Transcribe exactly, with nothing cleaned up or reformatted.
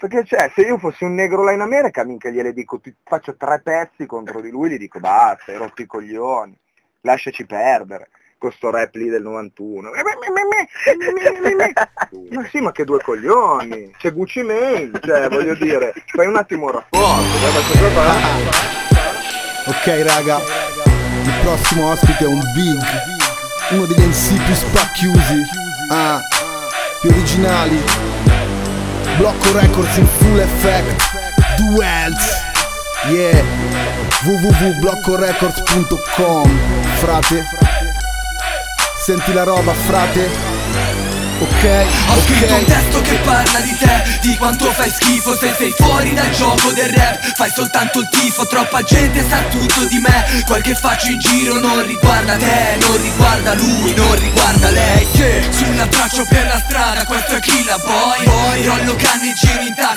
Perché cioè, se io fossi un negro là in America, minchia gliele dico, ti faccio tre pezzi contro di lui, gli dico basta, hai rotto i coglioni, lasciaci perdere, con sto rap lì del novantuno. Ma sì, ma che due coglioni, c'è Gucci Mane, cioè voglio dire, fai un attimo un rapporto. Ok raga, il prossimo ospite è un big, uno degli M C più spacchiusi, ah, più originali. Blocco Records in full effect, Duels, yeah, w w w punto blocco records punto com. Frate, senti la roba frate. Ok, ho okay. scritto un testo che parla di te, di quanto fai schifo se sei fuori dal gioco del rap. Fai soltanto il tifo, troppa gente sa tutto di me. Quel che faccio in giro non riguarda te, non riguarda lui, non riguarda lei. Che sul traccio per la strada, questo è Killa Boy. Poi rollo canne in giro in taxi